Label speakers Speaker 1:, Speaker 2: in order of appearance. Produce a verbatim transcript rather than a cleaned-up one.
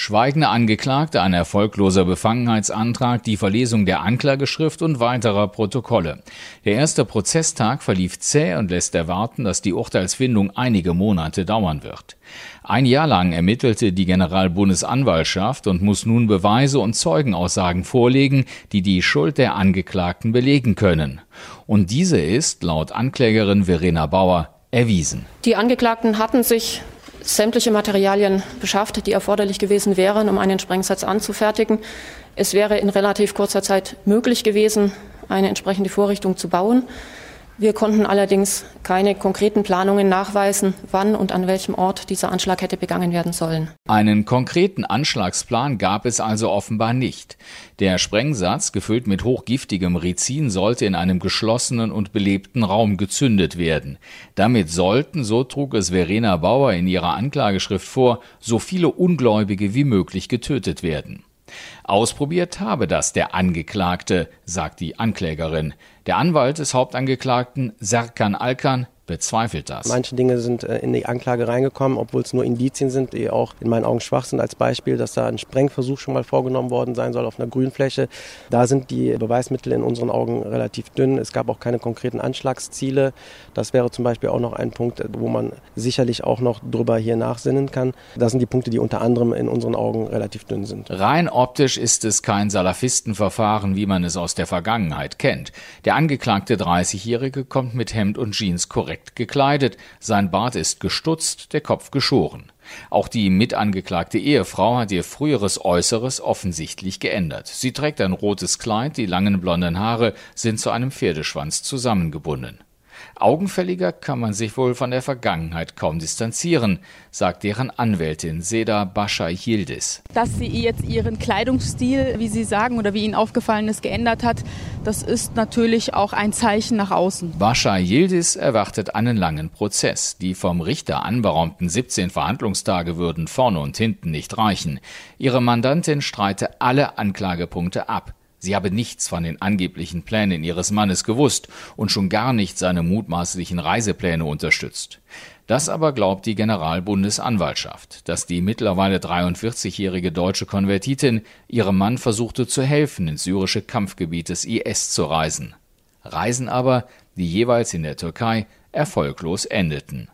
Speaker 1: Schweigende Angeklagte, ein erfolgloser Befangenheitsantrag, die Verlesung der Anklageschrift und weiterer Protokolle. Der erste Prozesstag verlief zäh und lässt erwarten, dass die Urteilsfindung einige Monate dauern wird. Ein Jahr lang ermittelte die Generalbundesanwaltschaft und muss nun Beweise und Zeugenaussagen vorlegen, die die Schuld der Angeklagten belegen können. Und diese ist, laut Anklägerin Verena Bauer, erwiesen.
Speaker 2: Die Angeklagten hatten sich sämtliche Materialien beschafft, die erforderlich gewesen wären, um einen Sprengsatz anzufertigen. Es wäre in relativ kurzer Zeit möglich gewesen, eine entsprechende Vorrichtung zu bauen. Wir konnten allerdings keine konkreten Planungen nachweisen, wann und an welchem Ort dieser Anschlag hätte begangen werden sollen.
Speaker 1: Einen konkreten Anschlagsplan gab es also offenbar nicht. Der Sprengsatz, gefüllt mit hochgiftigem Rizin, sollte in einem geschlossenen und belebten Raum gezündet werden. Damit sollten, so trug es Verena Bauer in ihrer Anklageschrift vor, so viele Ungläubige wie möglich getötet werden. Ausprobiert habe das der Angeklagte, sagt die Anklägerin. Der Anwalt des Hauptangeklagten, Serkan Alkan, bezweifelt das.
Speaker 3: Manche Dinge sind in die Anklage reingekommen, obwohl es nur Indizien sind, die auch in meinen Augen schwach sind. Als Beispiel, dass da ein Sprengversuch schon mal vorgenommen worden sein soll auf einer Grünfläche. Da sind die Beweismittel in unseren Augen relativ dünn. Es gab auch keine konkreten Anschlagsziele. Das wäre zum Beispiel auch noch ein Punkt, wo man sicherlich auch noch drüber hier nachsinnen kann. Das sind die Punkte, die unter anderem in unseren Augen relativ dünn sind.
Speaker 1: Rein optisch ist es kein Salafistenverfahren, wie man es aus der Vergangenheit kennt. Der angeklagte dreißigjährige kommt mit Hemd und Jeans korrekt gekleidet, sein Bart ist gestutzt, der Kopf geschoren. Auch die mitangeklagte Ehefrau hat ihr früheres Äußeres offensichtlich geändert. Sie trägt ein rotes Kleid, die langen blonden Haare sind zu einem Pferdeschwanz zusammengebunden. Augenfälliger kann man sich wohl von der Vergangenheit kaum distanzieren, sagt deren Anwältin Seda Bascha Yildiz.
Speaker 4: Dass sie jetzt ihren Kleidungsstil, wie Sie sagen, oder wie Ihnen aufgefallen ist, geändert hat, das ist natürlich auch ein Zeichen nach außen.
Speaker 1: Bascha Yildiz erwartet einen langen Prozess. Die vom Richter anberaumten siebzehn Verhandlungstage würden vorne und hinten nicht reichen. Ihre Mandantin streite alle Anklagepunkte ab. Sie habe nichts von den angeblichen Plänen ihres Mannes gewusst und schon gar nicht seine mutmaßlichen Reisepläne unterstützt. Das aber glaubt die Generalbundesanwaltschaft, dass die mittlerweile dreiundvierzigjährige deutsche Konvertitin ihrem Mann versuchte zu helfen, ins syrische Kampfgebiet des I S zu reisen. Reisen aber, die jeweils in der Türkei erfolglos endeten.